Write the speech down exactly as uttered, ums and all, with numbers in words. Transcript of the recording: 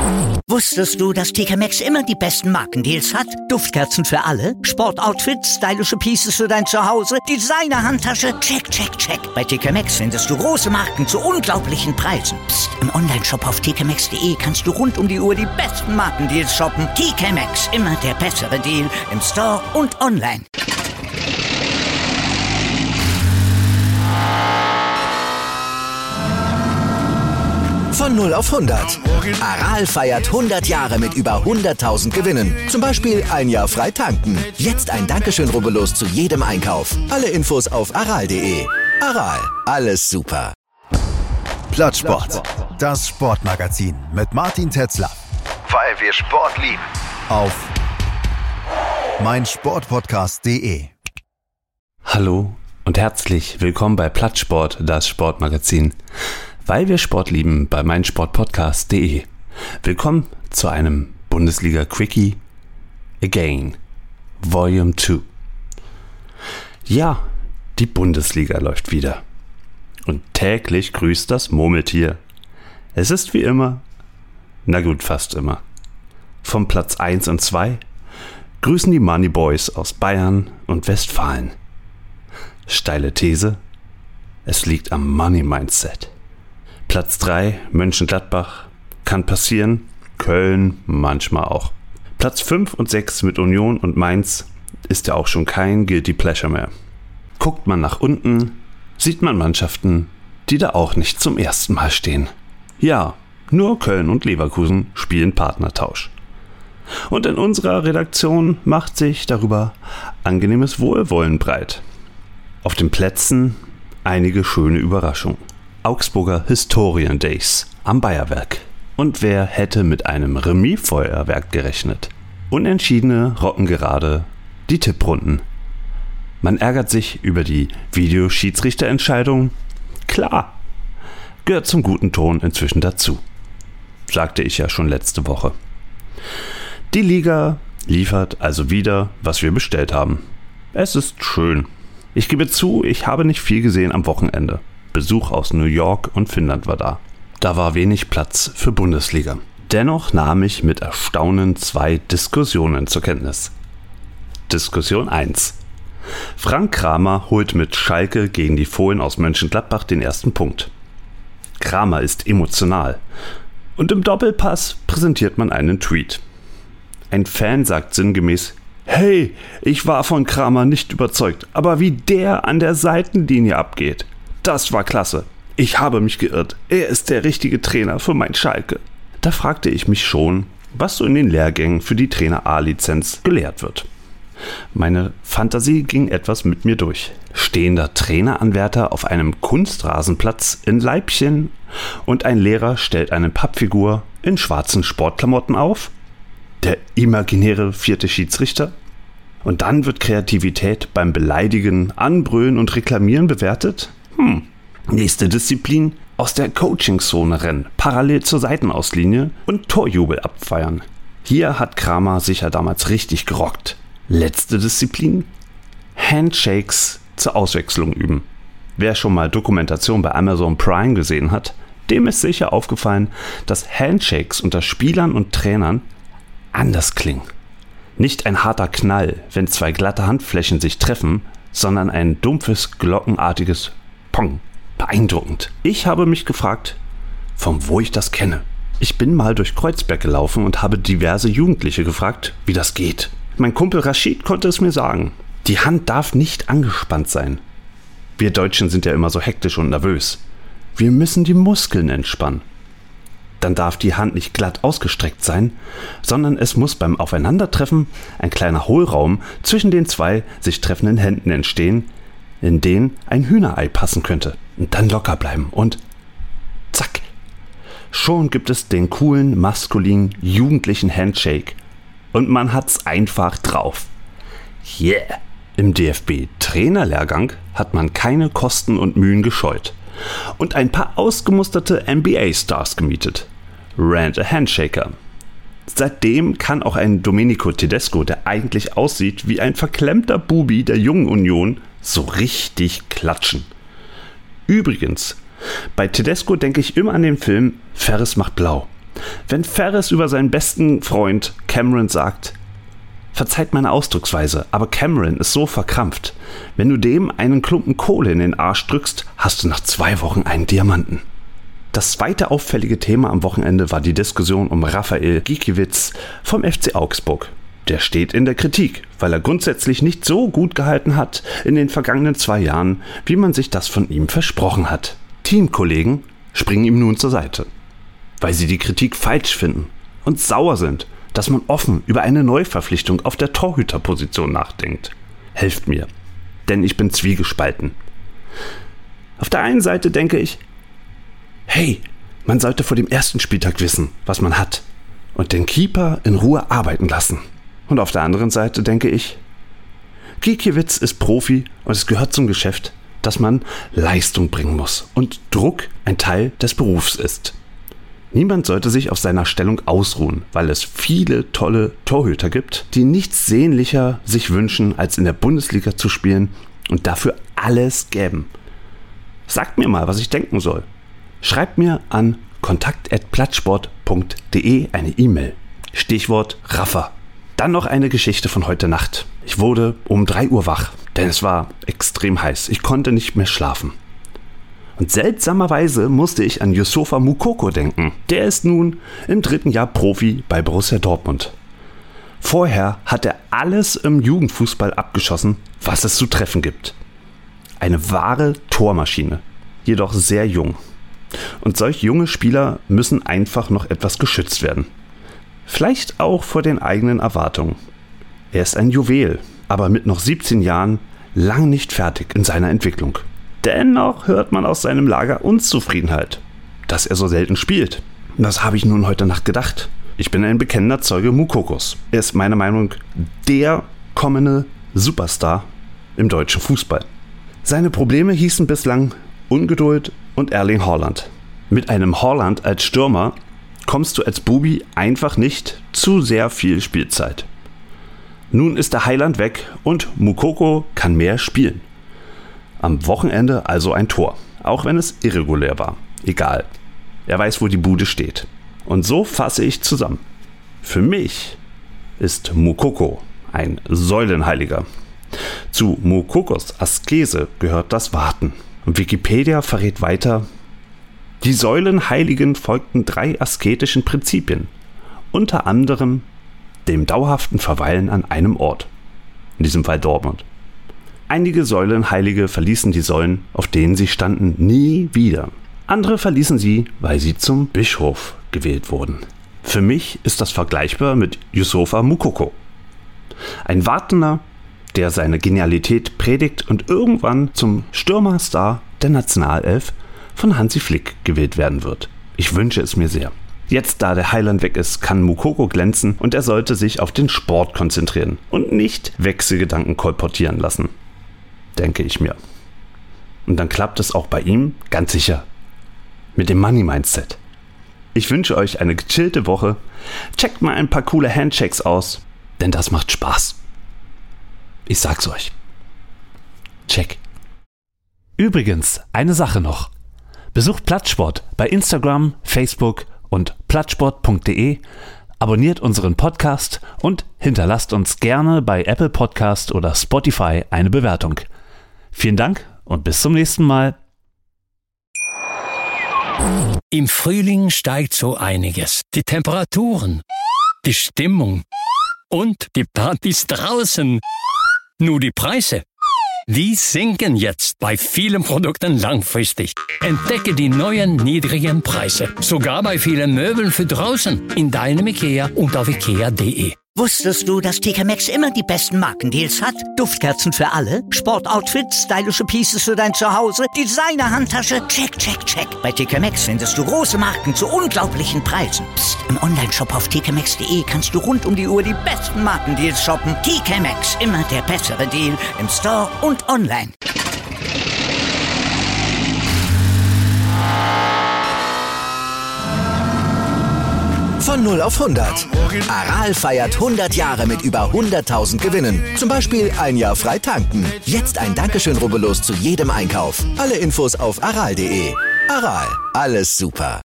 Wusstest du, dass T K Maxx immer die besten Markendeals hat? Duftkerzen für alle, Sportoutfits, stylische Pieces für dein Zuhause, Designer-Handtasche, check, check, check. Bei T K Maxx findest du große Marken zu unglaublichen Preisen. Psst. Im Onlineshop auf t k maxx punkt d e kannst du rund um die Uhr die besten Markendeals shoppen. T K Maxx, immer der bessere Deal im Store und online. Von null auf hundert. Aral feiert hundert Jahre mit über hunderttausend Gewinnen. Zum Beispiel ein Jahr frei tanken. Jetzt ein Dankeschön, rubbellos zu jedem Einkauf. Alle Infos auf aral punkt de. Aral, alles super. Plattsport, das Sportmagazin mit Martin Tetzler. Weil wir Sport lieben. Auf meinsportpodcast punkt de. Hallo und herzlich willkommen bei Plattsport, das Sportmagazin. Weil wir Sport lieben, bei meinsportpodcast punkt de. Willkommen zu einem Bundesliga-Quickie Again, Volume zwei. Ja, die Bundesliga läuft wieder. Und täglich grüßt das Murmeltier. Es ist wie immer, na gut, fast immer. Vom Platz eins und zwei grüßen die Money Boys aus Bayern und Westfalen. Steile These, es liegt am Money Mindset. Platz drei, Mönchengladbach, kann passieren, Köln manchmal auch. Platz fünf und sechs mit Union und Mainz ist ja auch schon kein Guilty Pleasure mehr. Guckt man nach unten, sieht man Mannschaften, die da auch nicht zum ersten Mal stehen. Ja, nur Köln und Leverkusen spielen Partnertausch. Und in unserer Redaktion macht sich darüber angenehmes Wohlwollen breit. Auf den Plätzen einige schöne Überraschungen. Augsburger Historien Days am Bayerwerk. Und wer hätte mit einem Remis-Feuerwerk gerechnet? Unentschiedene rocken gerade die Tipprunden. Man ärgert sich über die Videoschiedsrichterentscheidung. Klar, gehört zum guten Ton inzwischen dazu. Sagte ich ja schon letzte Woche. Die Liga liefert also wieder, was wir bestellt haben. Es ist schön. Ich gebe zu, ich habe nicht viel gesehen am Wochenende. Besuch aus New York und Finnland war da. Da war wenig Platz für Bundesliga. Dennoch nahm ich mit Erstaunen zwei Diskussionen zur Kenntnis. Diskussion eins. Frank Kramer holt mit Schalke gegen die Fohlen aus Mönchengladbach den ersten Punkt. Kramer ist emotional. Und im Doppelpass präsentiert man einen Tweet. Ein Fan sagt sinngemäß: Hey, ich war von Kramer nicht überzeugt, aber wie der an der Seitenlinie abgeht. Das war klasse. Ich habe mich geirrt. Er ist der richtige Trainer für mein Schalke. Da fragte ich mich schon, was so in den Lehrgängen für die Trainer-A-Lizenz gelehrt wird. Meine Fantasie ging etwas mit mir durch. Stehender Traineranwärter auf einem Kunstrasenplatz in Leibchen und ein Lehrer stellt eine Pappfigur in schwarzen Sportklamotten auf? Der imaginäre vierte Schiedsrichter? Und dann wird Kreativität beim Beleidigen, Anbrüllen und Reklamieren bewertet? Hm. Nächste Disziplin: aus der Coachingzone rennen, parallel zur Seitenauslinie und Torjubel abfeiern. Hier hat Kramer sicher damals richtig gerockt. Letzte Disziplin: Handshakes zur Auswechslung üben. Wer schon mal Dokumentation bei Amazon Prime gesehen hat, dem ist sicher aufgefallen, dass Handshakes unter Spielern und Trainern anders klingen. Nicht ein harter Knall, wenn zwei glatte Handflächen sich treffen, sondern ein dumpfes, glockenartiges Pong. Beeindruckend. Ich habe mich gefragt, von wo ich das kenne. Ich bin mal durch Kreuzberg gelaufen und habe diverse Jugendliche gefragt, wie das geht. Mein Kumpel Rashid konnte es mir sagen. Die Hand darf nicht angespannt sein. Wir Deutschen sind ja immer so hektisch und nervös. Wir müssen die Muskeln entspannen. Dann darf die Hand nicht glatt ausgestreckt sein, sondern es muss beim Aufeinandertreffen ein kleiner Hohlraum zwischen den zwei sich treffenden Händen entstehen, in den ein Hühnerei passen könnte. Und dann locker bleiben und zack. Schon gibt es den coolen, maskulinen, jugendlichen Handshake. Und man hat's einfach drauf. Yeah! Im D F B-Trainerlehrgang hat man keine Kosten und Mühen gescheut. Und ein paar ausgemusterte N B A-Stars gemietet. Rent a Handshaker. Seitdem kann auch ein Domenico Tedesco, der eigentlich aussieht wie ein verklemmter Bubi der Jungen Union, so richtig klatschen. Übrigens, bei Tedesco denke ich immer an den Film Ferris macht blau. Wenn Ferris über seinen besten Freund Cameron sagt: Verzeiht meine Ausdrucksweise, aber Cameron ist so verkrampft. Wenn du dem einen Klumpen Kohle in den Arsch drückst, hast du nach zwei Wochen einen Diamanten. Das zweite auffällige Thema am Wochenende war die Diskussion um Rafael Gikiewicz vom F C Augsburg. Der steht in der Kritik, weil er grundsätzlich nicht so gut gehalten hat in den vergangenen zwei Jahren, wie man sich das von ihm versprochen hat. Teamkollegen springen ihm nun zur Seite, weil sie die Kritik falsch finden und sauer sind, dass man offen über eine Neuverpflichtung auf der Torhüterposition nachdenkt. Helft mir, denn ich bin zwiegespalten. Auf der einen Seite denke ich, hey, man sollte vor dem ersten Spieltag wissen, was man hat und den Keeper in Ruhe arbeiten lassen. Und auf der anderen Seite denke ich, Gikiewicz ist Profi und es gehört zum Geschäft, dass man Leistung bringen muss und Druck ein Teil des Berufs ist. Niemand sollte sich auf seiner Stellung ausruhen, weil es viele tolle Torhüter gibt, die nichts sehnlicher sich wünschen, als in der Bundesliga zu spielen und dafür alles gäben. Sagt mir mal, was ich denken soll. Schreibt mir an kontakt at plattsport punkt de eine E-Mail. Stichwort Raffa. Dann noch eine Geschichte von heute Nacht. Ich wurde um drei Uhr wach, denn es war extrem heiß. Ich konnte nicht mehr schlafen. Und seltsamerweise musste ich an Youssoufa Moukoko denken. Der ist nun im dritten Jahr Profi bei Borussia Dortmund. Vorher hat er alles im Jugendfußball abgeschossen, was es zu treffen gibt. Eine wahre Tormaschine, jedoch sehr jung. Und solch junge Spieler müssen einfach noch etwas geschützt werden. Vielleicht auch vor den eigenen Erwartungen. Er ist ein Juwel, aber mit noch siebzehn Jahren lang nicht fertig in seiner Entwicklung. Dennoch hört man aus seinem Lager Unzufriedenheit, dass er so selten spielt. Das habe ich nun heute Nacht gedacht. Ich bin ein bekennender Zeuge Moukokos. Er ist meiner Meinung nach der kommende Superstar im deutschen Fußball. Seine Probleme hießen bislang Ungeduld und Erling Haaland. Mit einem Haaland als Stürmer kommst du als Bubi einfach nicht zu sehr viel Spielzeit. Nun ist der Haaland weg und Moukoko kann mehr spielen. Am Wochenende also ein Tor, auch wenn es irregulär war. Egal, er weiß, wo die Bude steht. Und so fasse ich zusammen. Für mich ist Moukoko ein Säulenheiliger. Zu Moukokos Askese gehört das Warten. Und Wikipedia verrät weiter: Die Säulenheiligen folgten drei asketischen Prinzipien, unter anderem dem dauerhaften Verweilen an einem Ort, in diesem Fall Dortmund. Einige Säulenheilige verließen die Säulen, auf denen sie standen, nie wieder. Andere verließen sie, weil sie zum Bischof gewählt wurden. Für mich ist das vergleichbar mit Youssoufa Moukoko. Ein Wartender, der seine Genialität predigt und irgendwann zum Stürmerstar der Nationalelf von Hansi Flick gewählt werden wird. Ich wünsche es mir sehr. Jetzt, da der Haaland weg ist, kann Moukoko glänzen und er sollte sich auf den Sport konzentrieren und nicht Wechselgedanken kolportieren lassen, denke ich mir. Und dann klappt es auch bei ihm ganz sicher mit dem Money-Mindset. Ich wünsche euch eine gechillte Woche. Checkt mal ein paar coole Handshakes aus, denn das macht Spaß. Ich sag's euch. Check. Übrigens, eine Sache noch. Besucht Plattsport bei Instagram, Facebook und plattsport punkt de, abonniert unseren Podcast und hinterlasst uns gerne bei Apple Podcast oder Spotify eine Bewertung. Vielen Dank und bis zum nächsten Mal. Im Frühling steigt so einiges. Die Temperaturen, die Stimmung und die Partys draußen. Nur die Preise, die sinken jetzt bei vielen Produkten langfristig. Entdecke die neuen niedrigen Preise, sogar bei vielen Möbeln für draußen, in deinem IKEA und auf ikea punkt de. Wusstest du, dass T K Maxx immer die besten Markendeals hat? Duftkerzen für alle, Sportoutfits, stylische Pieces für dein Zuhause, Designer-Handtasche, check, check, check. Bei T K Maxx findest du große Marken zu unglaublichen Preisen. Psst. Im Onlineshop auf t k maxx punkt de kannst du rund um die Uhr die besten Markendeals shoppen. T K Maxx, immer der bessere Deal im Store und online. Von null auf hundert. Aral feiert hundert Jahre mit über hunderttausend Gewinnen. Zum Beispiel ein Jahr frei tanken. Jetzt ein Dankeschön, rubbellos zu jedem Einkauf. Alle Infos auf aral punkt de. Aral, alles super.